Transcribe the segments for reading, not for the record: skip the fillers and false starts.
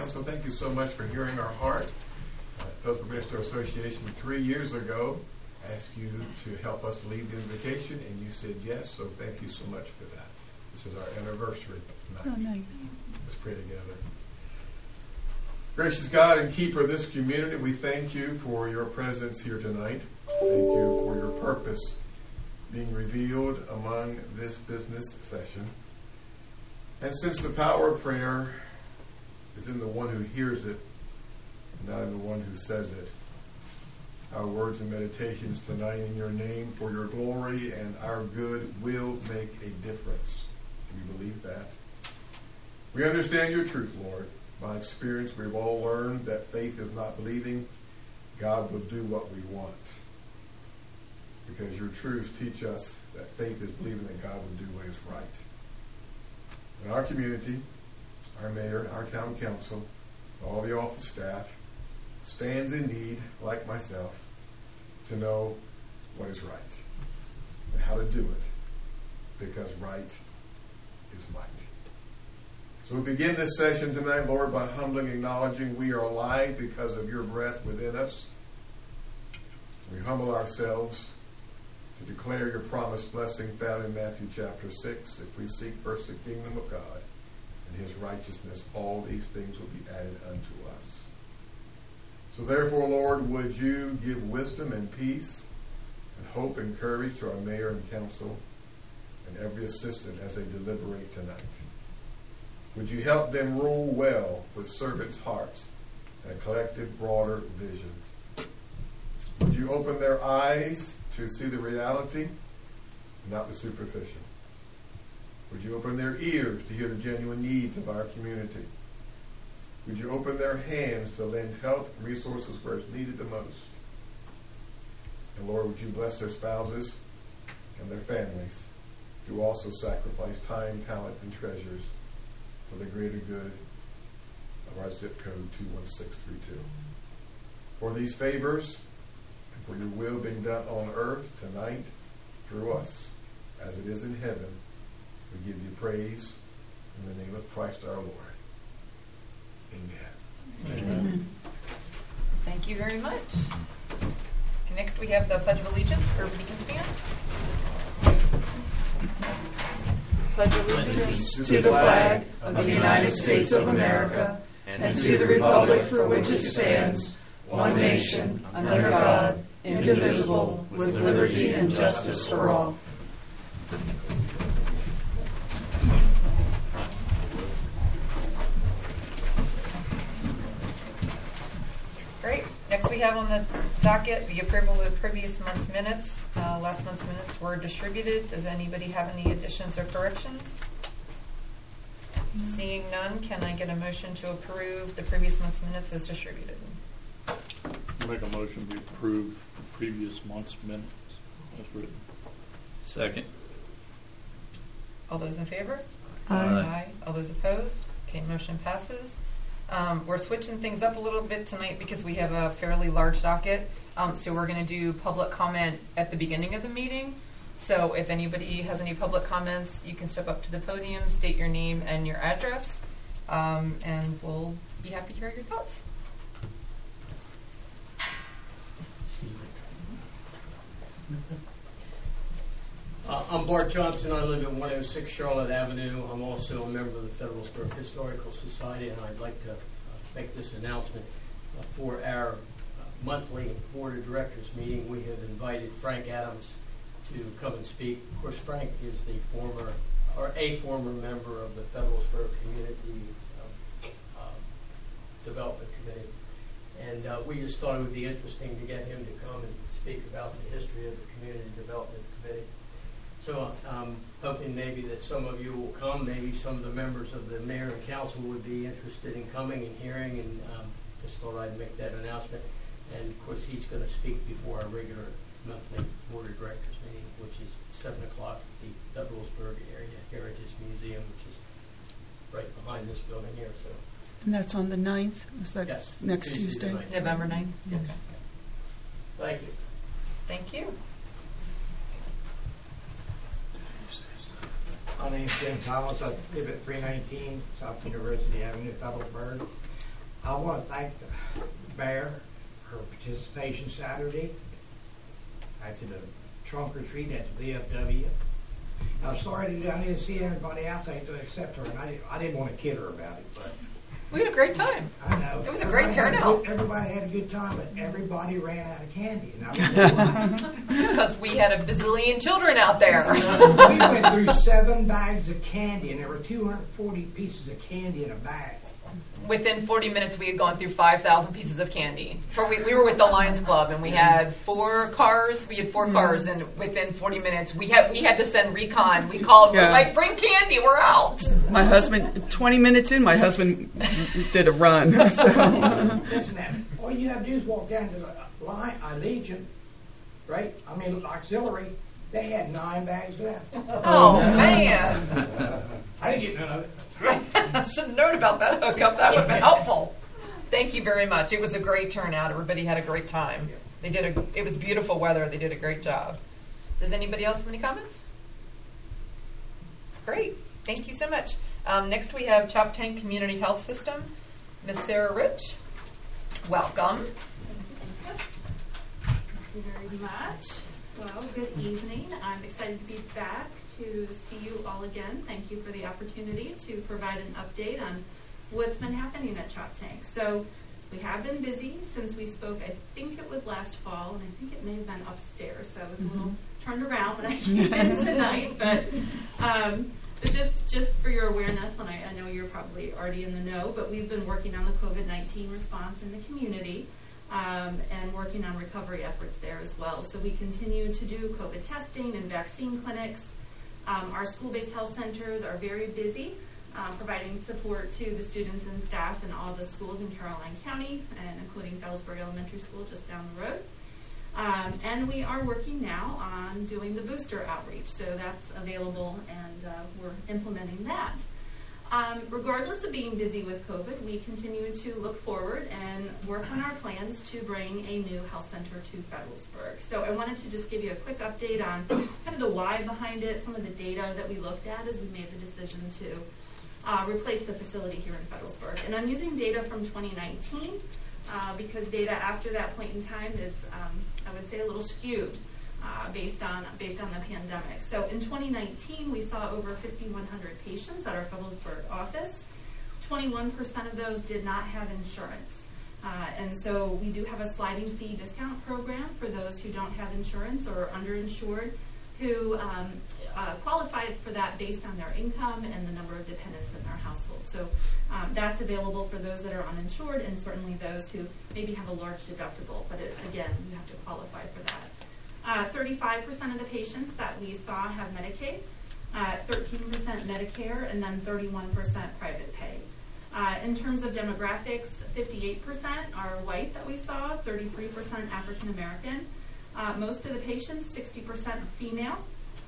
Council, thank you so much for hearing our heart. Phillipsburg Minister Association 3 years ago asked you to help us lead the invocation, and you said yes, so thank you so much for that. This is our anniversary night. Oh, nice. Let's pray together. Gracious God and keeper of this community, we thank you for your presence here tonight. Thank you for your purpose being revealed among this business session. And since the power of prayer is in the one who hears it, not in the one who says it, our words and meditations tonight in your name for your glory and our good will make a difference. We believe that. We understand your truth, Lord. By experience, we've all learned that faith is not believing God will do what we want. Because your truths teach us that faith is believing that God will do what is right. In our community, our mayor, our town council, all the office staff stands in need, like myself, to know what is right and how to do it, because right is might. So we begin this session tonight, Lord, by humbly acknowledging we are alive because of your breath within us. We humble ourselves to declare your promised blessing found in Matthew chapter 6. If we seek first the kingdom of God and his righteousness, all these things will be added unto us. So therefore, Lord, would you give wisdom and peace and hope and courage to our mayor and council and every assistant as they deliberate tonight. Would you help them rule well with servants' hearts and a collective, broader vision? Would you open their eyes to see the reality, not the superficial? Would you open their ears to hear the genuine needs of our community? Would you open their hands to lend help and resources where it's needed the most? And Lord, would you bless their spouses and their families who also sacrifice time, talent, and treasures for the greater good of our zip code 21632. For these favors and for your will being done on earth tonight through us, as it is in heaven, we give you praise in the name of Christ our Lord. Amen. Amen. Thank you very much. Next we have the Pledge of Allegiance. Everybody can stand. Pledge of Allegiance to the flag of the United States of America and to the republic for which it stands, one nation, under God, indivisible, with liberty and justice for all. Great. Next we have on the docket the approval of the previous month's minutes. Last month's minutes were distributed. Does anybody have any additions or corrections? Seeing none, can I get a motion to approve the previous month's minutes as distributed? Make a motion to approve the previous month's minutes as written. Second. All those in favor? Aye. All those opposed? Okay, motion passes. We're switching things up a little bit tonight because we have a fairly large docket. So we're going to do public comment at the beginning of the meeting. So if anybody has any public comments, you can step up to the podium, state your name and your address, and we'll be happy to hear your thoughts. I'm Bart Johnson. I live at 106 Charlotte Avenue. I'm also a member of the Federalsburg Historical Society, and I'd like to make this announcement. For our monthly Board of Directors meeting, we have invited Frank Adams to come and speak. Of course, Frank is a former member of the Federalsburg Community Development Committee. And we just thought it would be interesting to get him to come and speak about the history of the Community Development Committee. So I'm hoping maybe that some of you will come. Maybe some of the members of the mayor and council would be interested in coming and hearing, and just thought I'd make that announcement. And of course, he's going to speak before our regular monthly Board of Directors meeting, which is 7 o'clock at the Federalsburg Area Heritage Museum, which is right behind this building here. So. And that's on the 9th? Was that Yes, next Tuesday? November 9th? Yes. Okay. Thank you. Thank you. My name's Jim Thomas. I live at 319 South University Avenue, Federalsburg. I want to thank the mayor, her participation Saturday at the trunk or treat at the VFW. I'm sorry that I didn't see everybody else except her, and I didn't want to kid her about it, but We had a great time. I know. It was a great turnout. Everybody had a good time, but everybody ran out of candy, and I don't know why. Because we had a bazillion children out there. We went through 7 bags of candy, and there were 240 pieces of candy in a bag. Within 40 minutes, we had gone through 5,000 pieces of candy. We were with the Lions Club, and we had 4 cars. We had 4 cars, and within 40 minutes, we had to send recon. We called, we're like, bring candy, we're out. My husband, 20 minutes in, my husband did a run. So. Listen, all you have to do is walk down to the Legion, right? I mean, auxiliary. They had 9 bags left. Oh, man. I didn't get none of it. I should have known about that hookup. That would have been helpful. Thank you very much. It was a great turnout. Everybody had a great time. It was beautiful weather. They did a great job. Does anybody else have any comments? Great. Thank you so much. Next we have Choptank Community Health System. Ms. Sarah Rich, welcome. Thank you very much. Well, good evening. I'm excited to be back to see you all again. Thank you for the opportunity to provide an update on what's been happening at Choptank. So we have been busy since we spoke. I think it was last fall, and I think it may have been upstairs. So it's a little turned around when I came in tonight. But just for your awareness, and I know you're probably already in the know, but we've been working on the COVID-19 response in the community. And working on recovery efforts there as well. So we continue to do COVID testing and vaccine clinics. Our school-based health centers are very busy, providing support to the students and staff in all the schools in Caroline County, and including Fallsburg Elementary School just down the road. And we are working now on doing the booster outreach. So that's available, and we're implementing that. Regardless of being busy with COVID, we continue to look forward and work on our plans to bring a new health center to Federalsburg. So I wanted to just give you a quick update on kind of the why behind it, some of the data that we looked at as we made the decision to replace the facility here in Federalsburg. And I'm using data from 2019 because data after that point in time is, I would say, a little skewed. Based on the pandemic. So in 2019, we saw over 5,100 patients at our Federalsburg office. 21% of those did not have insurance. And so we do have a sliding fee discount program for those who don't have insurance or are underinsured who qualified for that based on their income and the number of dependents in their household. So that's available for those that are uninsured and certainly those who maybe have a large deductible. But again, you have to qualify for that. 35% of the patients that we saw have Medicaid, 13% Medicare, and then 31% private pay. In terms of demographics, 58% are white that we saw, 33% African American. Most of the patients, 60% are female.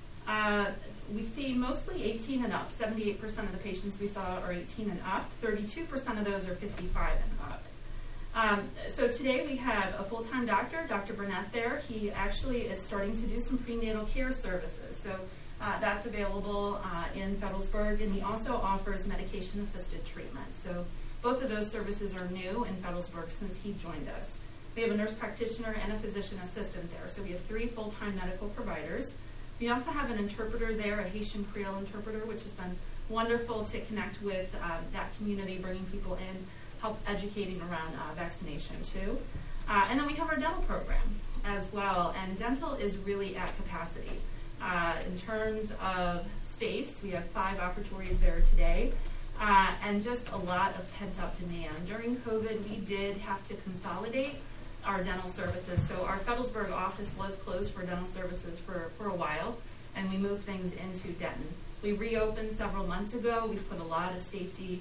We see mostly 18 and up. 78% of the patients we saw are 18 and up. 32% of those are 55 and up. So today we have a full-time doctor, Dr. Burnett there. He actually is starting to do some prenatal care services. So that's available in Federalsburg, and he also offers medication-assisted treatment. So both of those services are new in Federalsburg since he joined us. We have a nurse practitioner and a physician assistant there. So we have 3 full-time medical providers. We also have an interpreter there, a Haitian Creole interpreter, which has been wonderful to connect with that community, bringing people in, help educating around vaccination too. And then we have our dental program as well. And dental is really at capacity. In terms of space, we have 5 operatories there today. And just a lot of pent-up demand. During COVID, we did have to consolidate our dental services. So our Federalsburg office was closed for dental services for a while, and we moved things into Denton. We reopened several months ago. We've put a lot of safety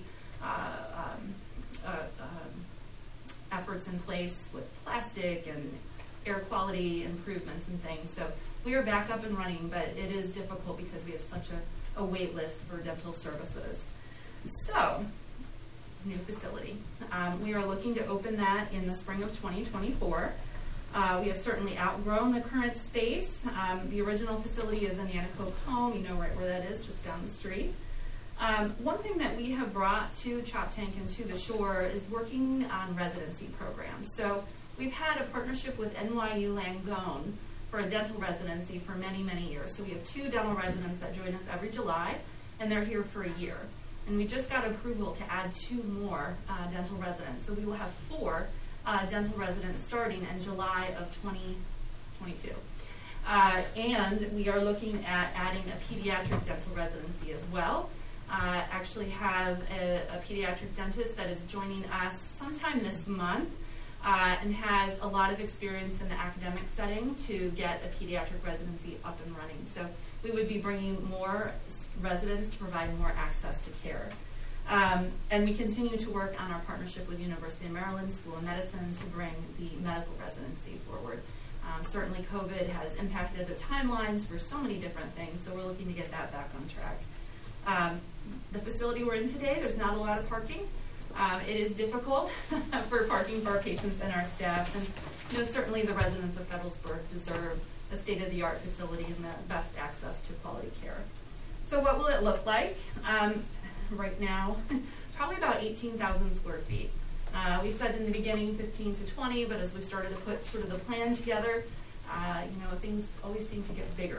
efforts in place with plastic and air quality improvements and things. So we are back up and running, but it is difficult because we have such a wait list for dental services. So, new facility. We are looking to open that in the spring of 2024. We have certainly outgrown the current space. The original facility is in Yanacog Home. You know right where that is, just down the street. One thing that we have brought to Choptank and to the shore is working on residency programs. So we've had a partnership with NYU Langone for a dental residency for many, many years. So we have 2 dental residents that join us every July, and they're here for a year. And we just got approval to add 2 more dental residents. So we will have 4 dental residents starting in July of 2022. And we are looking at adding a pediatric dental residency as well. Actually have a pediatric dentist that is joining us sometime this month and has a lot of experience in the academic setting to get a pediatric residency up and running. So we would be bringing more residents to provide more access to care. And we continue to work on our partnership with University of Maryland School of Medicine to bring the medical residency forward. Certainly COVID has impacted the timelines for so many different things, so we're looking to get that back on track. The facility we're in today, there's not a lot of parking. It is difficult for parking for our patients and our staff, and certainly the residents of Federalsburg deserve a state-of-the-art facility and the best access to quality care. So what will it look like? Right now, probably about 18,000 square feet. We said in the beginning 15 to 20, but as we started to put sort of the plan together, things always seem to get bigger.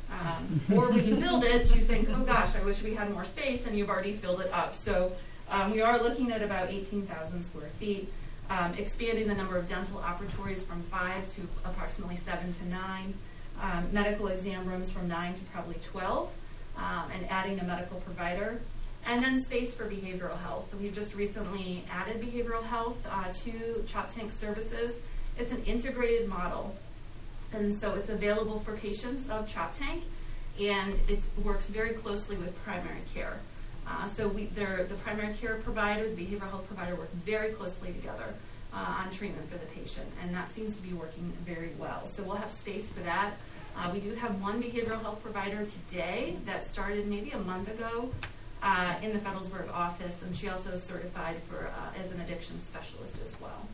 Or when you build it, you think, oh gosh, I wish we had more space, and you've already filled it up. So we are looking at about 18,000 square feet, expanding the number of dental operatories from 5 to approximately 7 to 9, medical exam rooms from 9 to probably 12, and adding a medical provider. And then space for behavioral health. We've just recently added behavioral health to Choptank services. It's an integrated model. And so it's available for patients of Choptank, and it works very closely with primary care. So the primary care provider, the behavioral health provider work very closely together on treatment for the patient, and that seems to be working very well. So we'll have space for that. We do have one behavioral health provider today that started maybe a month ago in the Federalsburg office, and she also is certified as an addiction specialist as well.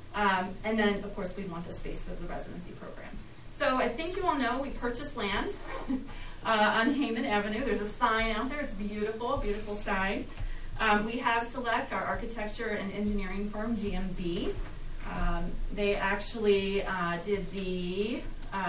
And then, of course, we want the space for the residency program. So I think you all know we purchased land on Heyman Avenue. There's a sign out there. It's beautiful, beautiful sign. We have select our architecture and engineering firm, GMB. They actually did the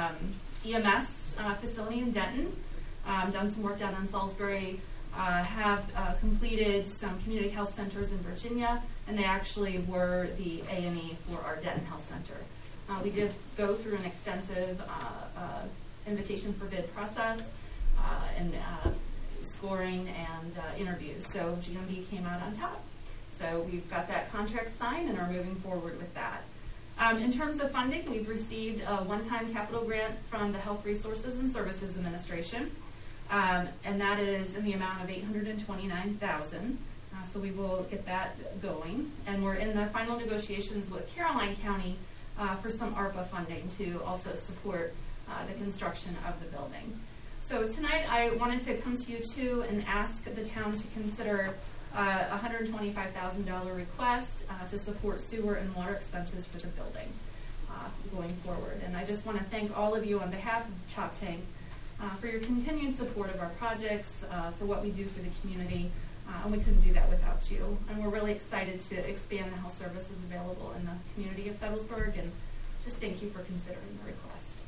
EMS facility in Denton, done some work down in Salisbury, have completed some community health centers in Virginia, and they actually were the A&E for our Denton Health Center. We did go through an extensive invitation for bid process and scoring and interviews. So GMB came out on top. So we've got that contract signed and are moving forward with that. In terms of funding, we've received a one-time capital grant from the Health Resources and Services Administration, and that is in the amount of $829,000. So we will get that going. And we're in the final negotiations with Caroline County for some ARPA funding to also support the construction of the building. So tonight I wanted to come to you too and ask the town to consider a $125,000 request to support sewer and water expenses for the building going forward. And I just want to thank all of you on behalf of Choptank for your continued support of our projects, for what we do for the community, and we couldn't do that without you. And we're really excited to expand the health services available in the community of Federalsburg, and just thank you for considering the request.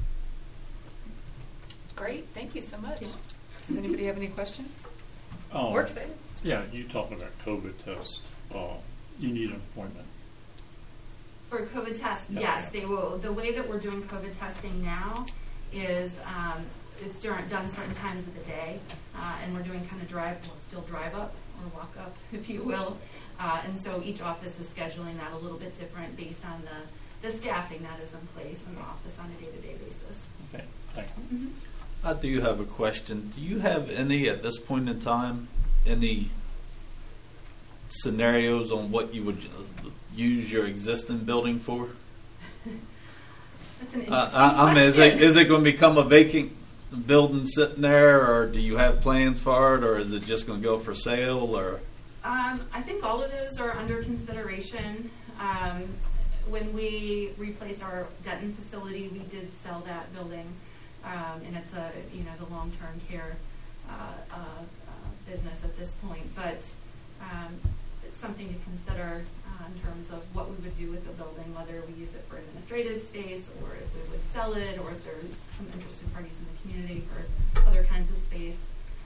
Great, thank you so much. Yeah. Does anybody have any questions? We're excited. Yeah, you talking about COVID tests. You need an appointment. For COVID tests, Yeah, yes, yeah. they will. The way that we're doing COVID testing now is it's done certain times of the day, and we're doing kind of still drive up or walk up, if you will. And so each office is scheduling that a little bit different based on the staffing that is in place in the office on a day-to-day basis. Okay, thank you. Mm-hmm. I do have a question. Do you have any, at this point in time, any scenarios on what you would use your existing building for? That's an interesting question. Is it going to become a vacant building sitting there, or do you have plans for it, or is it just going to go for sale? Or I think all of those are under consideration. When we replaced our Denton facility, we did sell that building, and it's the long-term care business at this point, but it's something to consider in terms of what we would do with the building, whether we use it for administrative space or if we would sell it, or if there's some interested parties in the community for other kinds of space.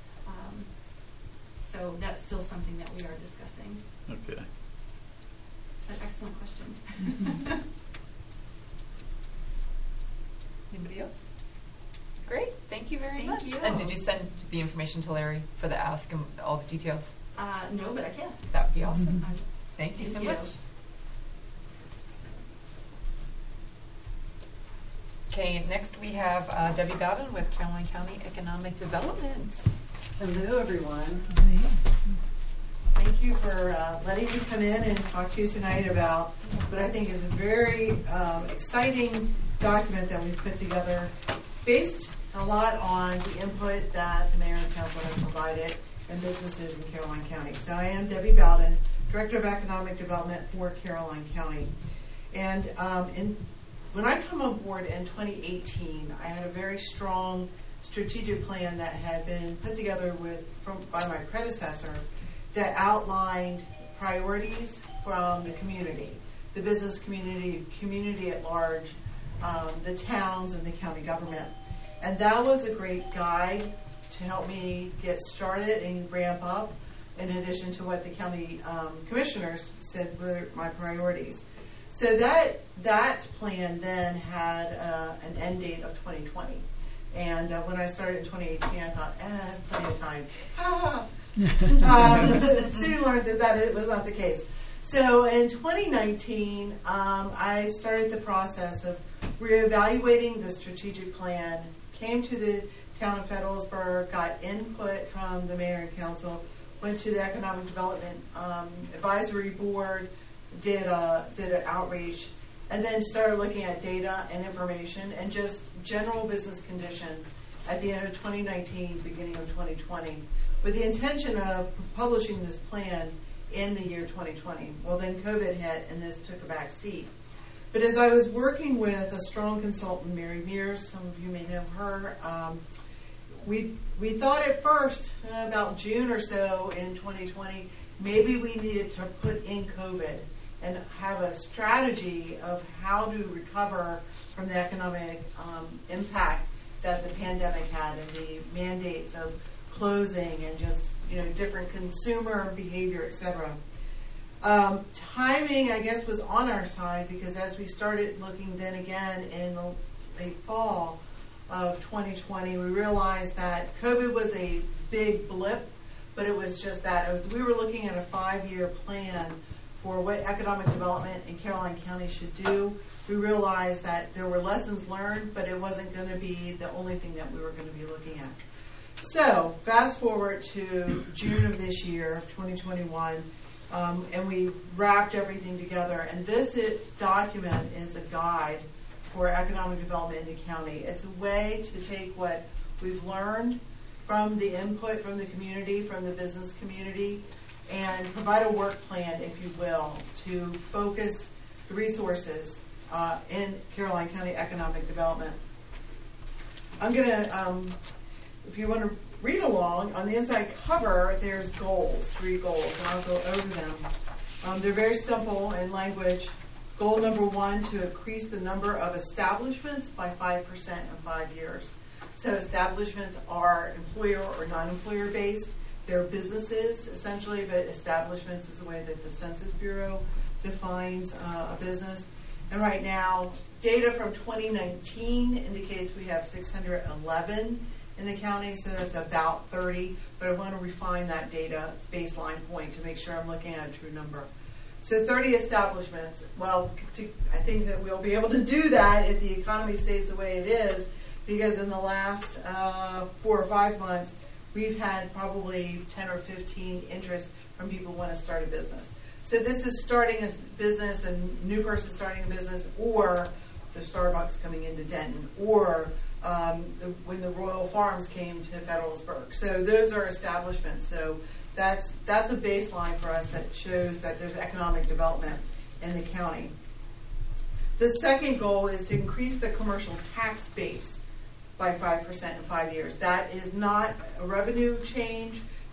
So that's still something that we are discussing. Okay. An excellent question. Anybody else? Great, thank you very Thank much. you. And did you send the information to Larry for the ask and all the details? No, but I can. That would be awesome. I- Thank you so Thank you. much. Okay, next we have Debbie Bowden with Caroline County Economic Development. Hello, everyone. Thank you for letting me come in and talk to you tonight about what I think is a very exciting document that we've put together based a lot on the input that the mayor and council have provided and businesses in Caroline County. So I am Debbie Bowden, Director of Economic Development for Caroline County. And when I come on board in 2018, I had a very strong strategic plan that had been put together by my predecessor that outlined priorities from the community, the business community, community at large, the towns and the county government. And that was a great guide to help me get started and ramp up, in addition to what the county commissioners said were my priorities. So that plan then had an end date of 2020. And when I started in 2018, I thought, that's plenty of time. Soon learned that it was not the case. So in 2019, I started the process of reevaluating the strategic plan, came to the town of Federalsburg, got input from the mayor and council, went to the Economic Development Advisory Board, did an outreach, and then started looking at data and information and just general business conditions at the end of 2019, beginning of 2020, with the intention of publishing this plan in the year 2020. Well, then COVID hit and this took a back seat. But as I was working with a strong consultant, Mary Mears, some of you may know her, we thought at first, about June or so in 2020, maybe we needed to put in COVID and have a strategy of how to recover from the economic impact that the pandemic had and the mandates of closing and just different consumer behavior, etc. Timing, I guess, was on our side because as we started looking then again in the fall of 2020, we realized that COVID was a big blip, but it was just that. We were looking at a 5-year plan for what economic development in Caroline County should do. We realized that there were lessons learned, but it wasn't going to be the only thing that we were going to be looking at. So fast forward to June of this year, of 2021, and we wrapped everything together. And this document is a guide for economic development in the county. It's a way to take what we've learned from the input from the community, from the business community, and provide a work plan, if you will, to focus the resources in Caroline County economic development. I'm going to, if you want to read along, on the inside cover, there's goals, 3 goals, and I'll go over them. They're very simple in language. Goal number 1, to increase the number of establishments by 5% in 5 years. So establishments are employer or non-employer based. They're businesses, essentially, but establishments is the way that the Census Bureau defines a business. And right now, data from 2019 indicates we have 611 in the county, so that's about 30. But I want to refine that data baseline point to make sure I'm looking at a true number. So 30 establishments. Well, I think that we'll be able to do that if the economy stays the way it is, because in the last 4 or 5 months, we've had probably 10 or 15 interests from people who want to start a business. So this is starting a business, a new person starting a business, or the Starbucks coming into Denton, or when the Royal Farms came to Federalsburg. So those are establishments. So that's a baseline for us that shows that there's economic development in the county. The second goal is to increase the commercial tax base by 5% in 5 years. That is not a revenue change.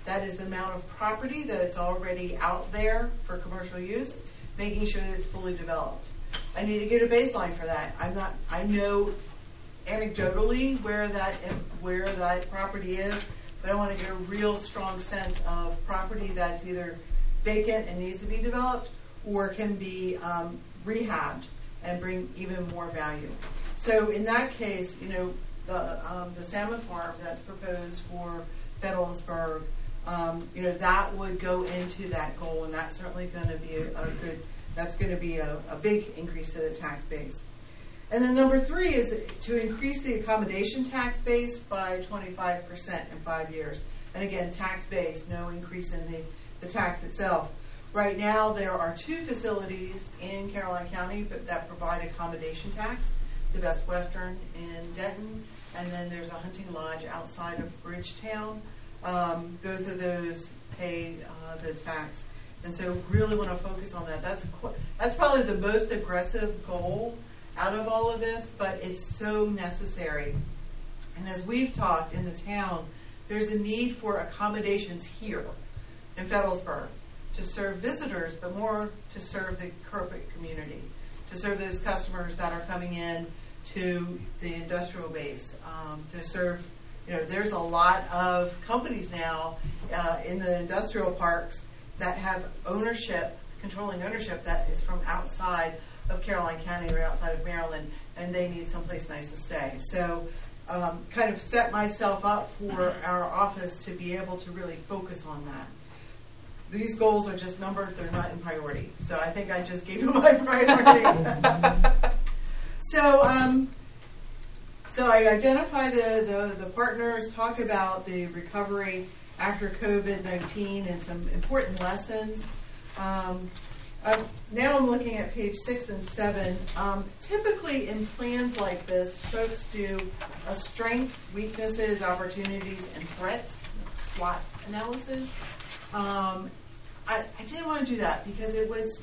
that is the amount of property that's already out there for commercial use, making sure that it's fully developed. I need to get a baseline for that. I know anecdotally where that property is, but I want to get a real strong sense of property that's either vacant and needs to be developed or can be rehabbed and bring even more value. So in that case, the salmon farm that's proposed for Fedelsburg, that would go into that goal, and that's certainly going to be that's going to be a big increase to the tax base. And then number 3 is to increase the accommodation tax base by 25% in 5 years. And again, tax base, no increase in the tax itself. Right now, there are 2 facilities in Caroline County that provide accommodation tax, the Best Western in Denton, and then there's a hunting lodge outside of Bridgetown. Both of those pay the tax. And so really want to focus on that. That's probably the most aggressive goal out of all of this, but it's so necessary. And as we've talked in the town, there's a need for accommodations here in Fedelsburg to serve visitors, but more to serve the corporate community, to serve those customers that are coming in to the industrial base, to serve, there's a lot of companies now in the industrial parks that have controlling ownership that is from outside of Caroline County or outside of Maryland, and they need someplace nice to stay. So kind of set myself up for our office to be able to really focus on that. These goals are just numbered, they're not in priority. So I think I just gave you my priority. So I identify the partners, talk about the recovery after COVID-19 and some important lessons. Now I'm looking at page 6 and 7. Typically in plans like this, folks do a strengths, weaknesses, opportunities, and threats, SWOT analysis. I didn't want to do that because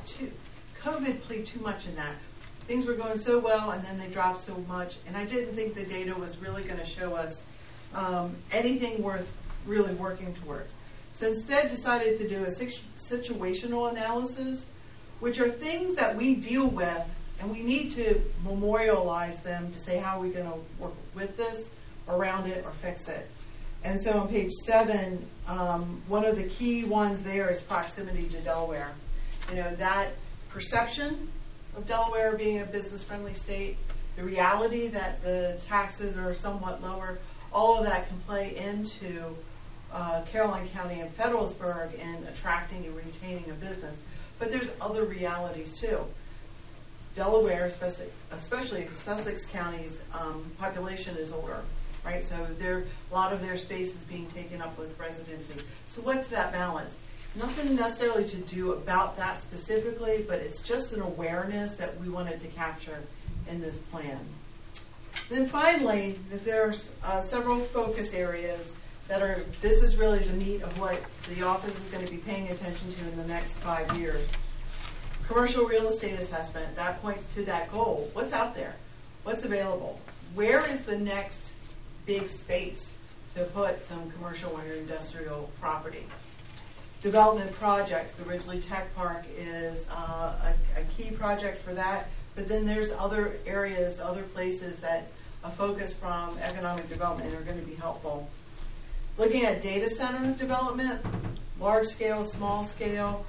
COVID played too much in that. Things were going so well and then they dropped so much, and I didn't think the data was really going to show us anything worth really working towards. So instead decided to do a situational analysis, which are things that we deal with, and we need to memorialize them to say how are we going to work with this, around it, or fix it. And so on page 7, one of the key ones there is proximity to Delaware. That perception of Delaware being a business-friendly state, the reality that the taxes are somewhat lower, all of that can play into Caroline County and Fedelsburg in attracting and retaining a business. But there's other realities too. Delaware, especially Sussex County's population is older, right? So a lot of their space is being taken up with residency. So what's that balance? Nothing necessarily to do about that specifically, but it's just an awareness that we wanted to capture in this plan. Then finally, there's several focus areas this is really the meat of what the office is going to be paying attention to in the next 5 years. Commercial real estate assessment, that points to that goal. What's out there? What's available? Where is the next big space to put some commercial or industrial property? Development projects, the Ridgely Tech Park is a key project for that, but then there's other areas, other places that a focus from economic development are going to be helpful. Looking at data center development, large scale, small scale,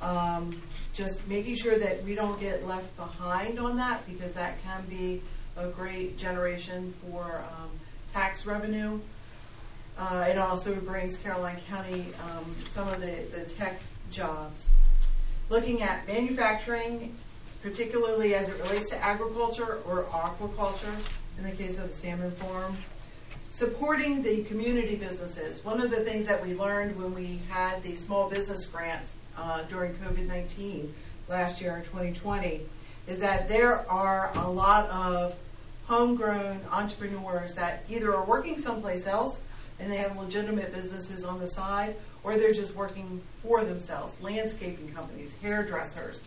just making sure that we don't get left behind on that, because that can be a great generation for tax revenue. It also brings Caroline County some of the tech jobs. Looking at manufacturing, particularly as it relates to agriculture or aquaculture, in the case of the salmon farm. Supporting the community businesses. One of the things that we learned when we had the small business grants during COVID-19 last year in 2020 is that there are a lot of homegrown entrepreneurs that either are working someplace else and they have legitimate businesses on the side, or they're just working for themselves, landscaping companies, hairdressers,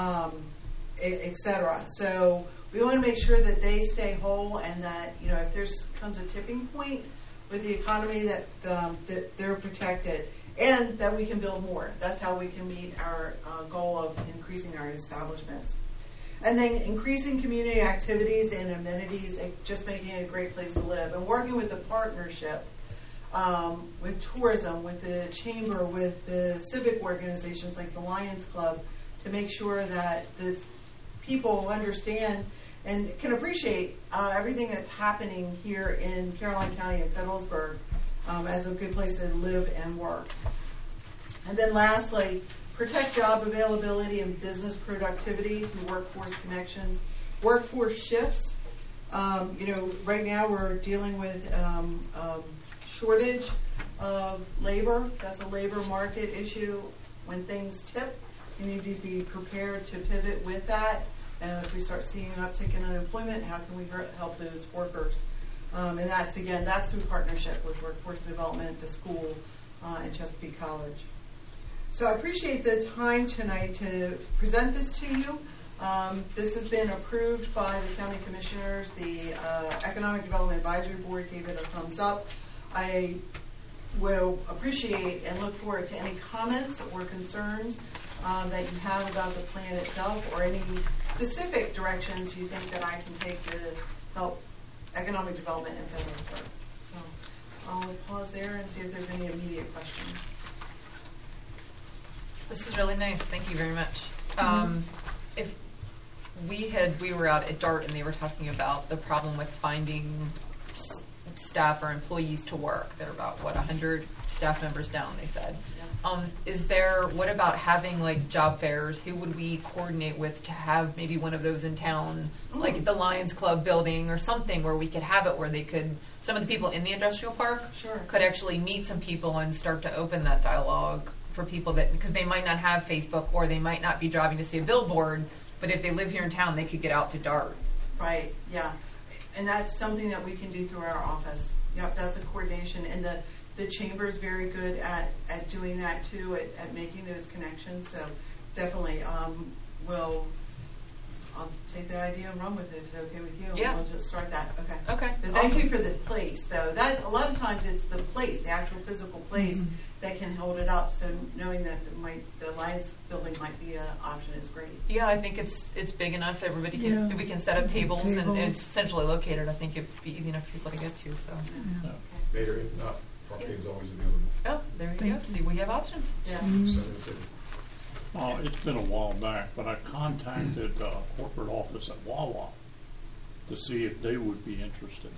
etc. So we want to make sure that they stay whole, and that if there comes a tipping point with the economy, that they're protected. and that we can build more. That's how we can meet our goal of increasing our establishments. And then increasing community activities and amenities, and just making it a great place to live. And working with the partnership, with tourism, with the chamber, with the civic organizations like the Lions Club, to make sure that this people understand and can appreciate everything that's happening here in Caroline County and Fedelsburg as a good place to live and work. And then lastly, protect job availability and business productivity through workforce connections. Workforce shifts. Right now we're dealing with shortage of labor. That's a labor market issue. When things tip, you need to be prepared to pivot with that. And if we start seeing an uptick in unemployment, how can we help those workers? And that's through partnership with Workforce Development, the school, and Chesapeake College. So I appreciate the time tonight to present this to you. This has been approved by the county commissioners. The Economic Development Advisory Board gave it a thumbs up. I will appreciate and look forward to any comments or concerns that you have about the plan itself, or any specific directions you think that I can take to help economic development in Fedelsburg. So I'll pause there and see if there's any immediate questions. This is really nice. Thank you very much. If we were out at DART and they were talking about the problem with finding staff or employees to work. They're about 100 staff members down, they said. What about having like job fairs? Who would we coordinate with to have maybe one of those in town, like the Lions Club building or something, where we could have it where some of the people in the industrial park could actually meet some people and start to open that dialogue for people because they might not have Facebook, or they might not be driving to see a billboard, but if they live here in town, they could get out to DART. Right, yeah. And that's something that we can do through our office. Yep, that's a coordination. And the chamber is very good at doing that too, at making those connections. So definitely I'll take the idea and run with it if it's okay with you. Yeah. We'll just start that. Okay. Okay. But thank you for the place, though. That a lot of times it's the place, the actual physical place, that can hold it up. So knowing that the Lions building might be an option is great. Yeah, I think it's big enough. Everybody can we can set up tables. And it's centrally located. I think it'd be easy enough for people to get to. So. Yeah. Mayor, if not, parking's always available. Oh, there you go. See, we have options. Yeah. It's been a while back, but I contacted corporate office at Wawa to see if they would be interested.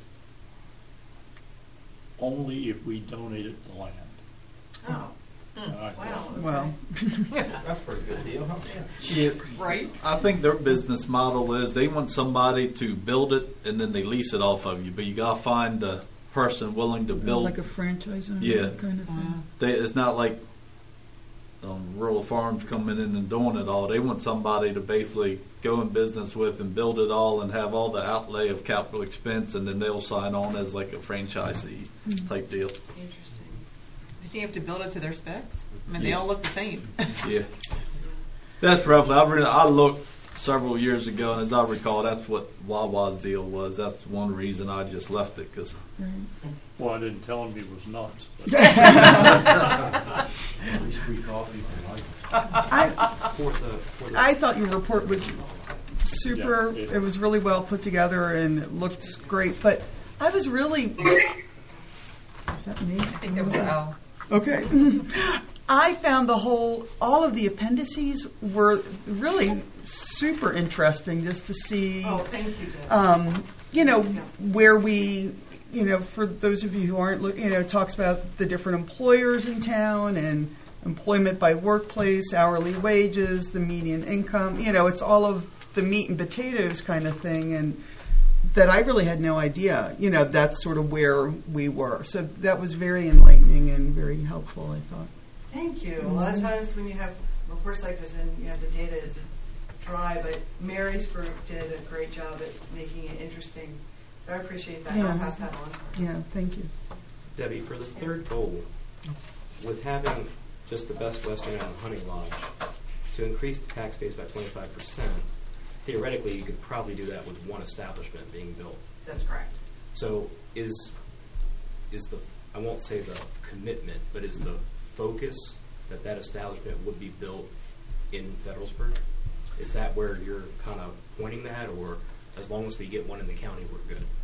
Only if we donated the land. Oh. Wow. Well, That's a pretty good deal, huh? Yeah, Right? I think their business model is they want somebody to build it and then they lease it off of you, but you gotta find a person willing to build. like a franchise owner Yeah. kind of thing. It's not like rural farms coming in and doing it all. They want somebody to basically go in business with and build it all and have all the outlay of capital expense, and then they'll sign on as like a franchisee type deal. Interesting. Do you have to build it to their specs? I mean, they all look the same. Yeah, that's roughly. I looked several years ago, and as I recall, that's what Wawa's deal was. That's one reason I just left it because. Well, I didn't tell him he was nuts. At least free coffee for life. I thought your report was super. Yeah, it was really well put together and it looked great. But I was really. Is that me? I think it was Al. Okay. I found all of the appendices were really super interesting just to see. Oh, thank you, Deb. Where we. For those of you who aren't looking, it talks about the different employers in town and employment by workplace, hourly wages, the median income. It's all of the meat and potatoes kind of thing, and that I really had no idea. That's sort of where we were. So that was very enlightening and very helpful, I thought. Thank you. A lot of times when you have reports like this and you have the data, it's dry, but Mary's group did a great job at making it interesting. So I appreciate that. Yeah. I'll pass that on. Yeah, thank you. Debbie, for the third goal, with having just the Best Western Island Hunting Lodge, to increase the tax base by 25%, theoretically you could probably do that with one establishment being built. That's correct. So is the, I won't say the commitment, but is the focus that establishment would be built in Federalsburg? Is that where you're kind of pointing that, or as long as we get one in the county, we're good?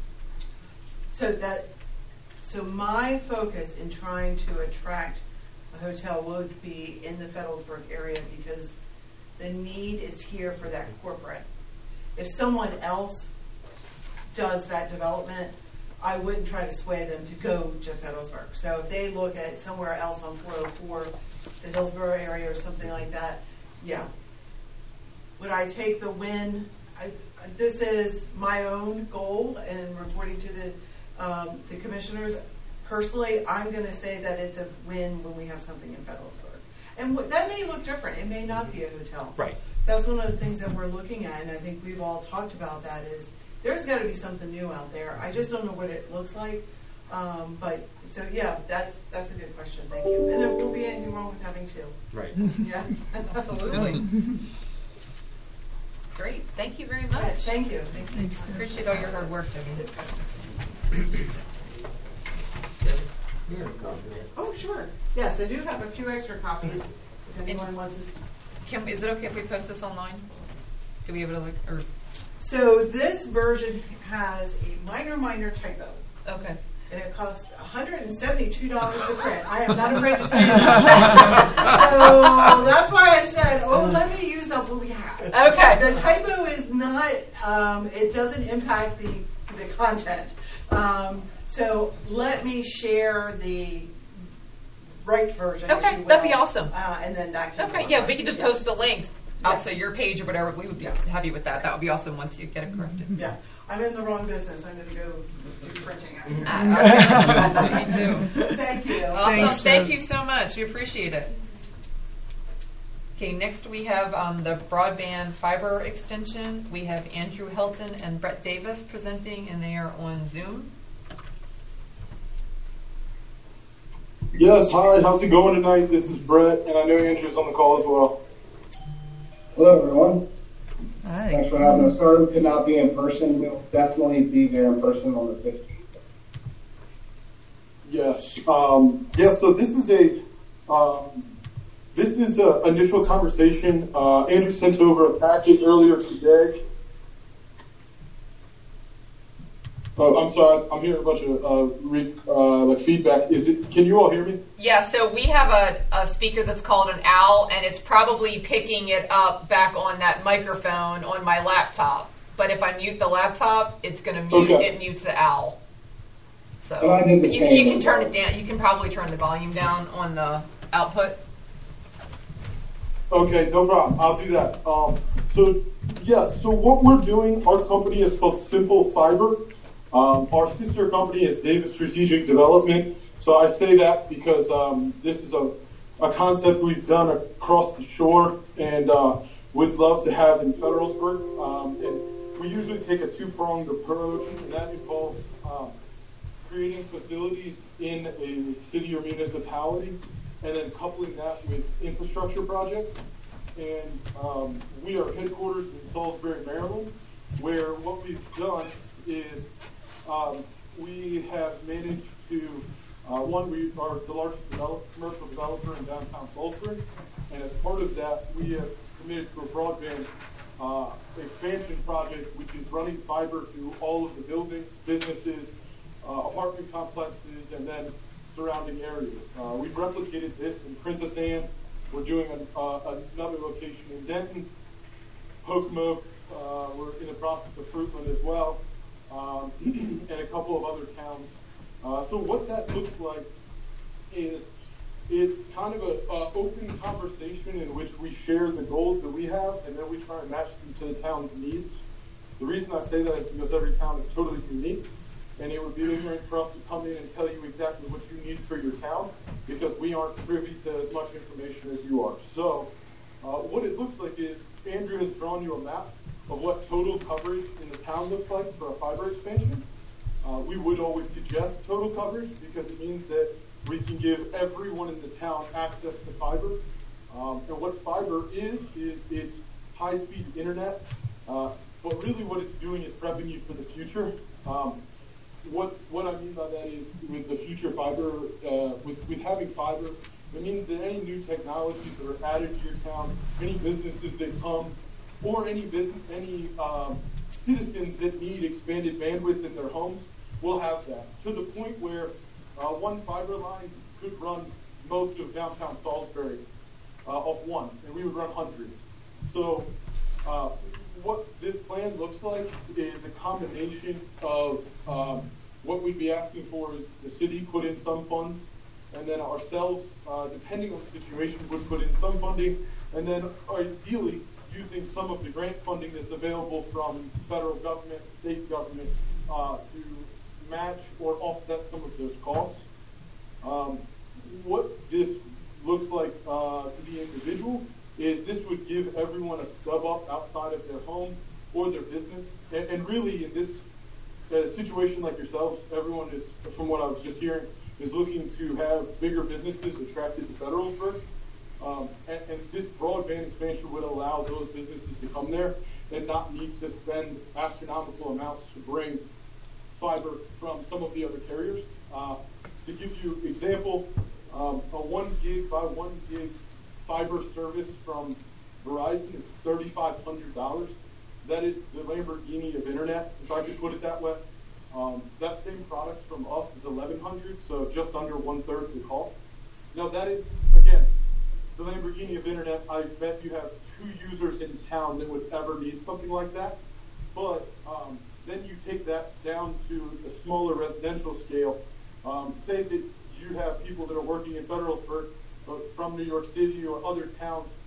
So my focus in trying to attract a hotel would be in the Federalsburg area because the need is here for that corporate. If someone else does that development, I wouldn't try to sway them to go to Federalsburg. So if they look at somewhere else on 404, the Hillsborough area or something like that, yeah. Would I take the win? This is my own goal and reporting to the commissioners. Personally, I'm going to say that it's a win when we have something in Federalsburg. And that may look different. It may not be a hotel. Right. That's one of the things that we're looking at, and I think we've all talked about that, is there's got to be something new out there. I just don't know what it looks like. But so, yeah, that's a good question. Thank you. And there won't be anything wrong with having two. Right. Yeah. Absolutely. Great. Thank you very much. Thank you. Thanks. Appreciate all your hard work, Debbie. Oh, sure. Yes, I do have a few extra copies if anyone wants to. Is it okay if we post this online? Do we have it like or? So this version has a minor typo. Okay. And it costs $172 to print. I am not afraid to say that. So that's why I said, let me use up what we have. Okay. The typo is not, it doesn't impact the content. So let me share the right version. Okay, if you will. that'd be awesome. And then that can Okay, yeah, we can just post the links out to your page or whatever. We would be happy with that. That would be awesome once you get it corrected. Yeah, I'm in the wrong business. I'm going to go do printing. Okay. Me too. Thank you. Awesome. Thanks, Thank you so much. We appreciate it. Okay, next we have the broadband fiber extension. We have Andrew Hilton and Brett Davis presenting, and they are on Zoom. Yes, hi, how's it going tonight? This is Brett, and I know Andrew's on the call as well. Hello, everyone. Hi. Thanks for having us. Sorry we could not be in person. We'll definitely be there in person on the 15th. Yes. So this is a initial conversation. Andrew sent over a packet earlier today. Oh, I'm sorry. I'm hearing a bunch of feedback. Can you all hear me? Yeah, so we have a speaker that's called an OWL, and it's probably picking it up back on that microphone on my laptop. But if I mute the laptop, it's going to mute. Okay. It mutes the OWL. So Well, I did the you same can as turn well. it down. You can probably turn the volume down on the output. Okay, no problem. I'll do that. So what we're doing, our company is called Simple Fiber. Our sister company is Davis Strategic Development. So I say that because this is a concept we've done across the shore and would love to have in Federalsburg. And we usually take a two-pronged approach, and that involves creating facilities in a city or municipality and then coupling that with infrastructure projects. And we are headquarters in Salisbury, Maryland, where what we've done is we have managed to, we are the largest commercial developer in downtown Salisbury, and as part of that, we have committed to a broadband expansion project, which is running fiber to all of the buildings, businesses, apartment complexes, and then surrounding areas. We've replicated this in Princess Anne. We're doing another location in Denton, Pocomoke. We're in the process of Fruitland as well. And a couple of other towns. So what that looks like is it's kind of an open conversation in which we share the goals that we have, and then we try and match them to the town's needs. The reason I say that is because every town is totally unique, and it would be ignorant for us to come in and tell you exactly what you need for your town, because we aren't privy to as much information as you are. So what it looks like is Andrew has drawn you a map of what total coverage in the town looks like for a fiber expansion. We would always suggest total coverage because it means that we can give everyone in the town access to fiber. And what fiber is it's high-speed internet. But really what it's doing is prepping you for the future. What I mean by that is with the future fiber, with having fiber, It means that any new technologies that are added to your town, any businesses that come, or any citizens that need expanded bandwidth in their homes will have that, to the point where one fiber line could run most of downtown Salisbury off one, and we would run hundreds. So what this plan looks like is a combination of what we'd be asking for is the city put in some funds, and then ourselves, depending on the situation, would put in some funding, and then ideally using some of the grant funding that's available from federal government, state government, to match or offset some of those costs. What this looks like to the individual is this would give everyone a stub up outside of their home or their business. And really, in this situation like yourselves, everyone is, from what I was just hearing, is looking to have bigger businesses attracted to Federalsburg. And this broadband expansion would allow those businesses to come there and not need to spend astronomical amounts to bring fiber from some of the other carriers. To give you an example, a 1 gig by 1 gig fiber service from Verizon is $3,500. That is the Lamborghini of internet, if I could put it that way. That same product from us is $1,100, so just under 1/3 the cost. Now that is, again, the Lamborghini of internet. I bet you have 2 users in town that would ever need something like that. But then you take that down to a smaller residential scale. Say that you have people that are working in Federalsburg from New York City or other towns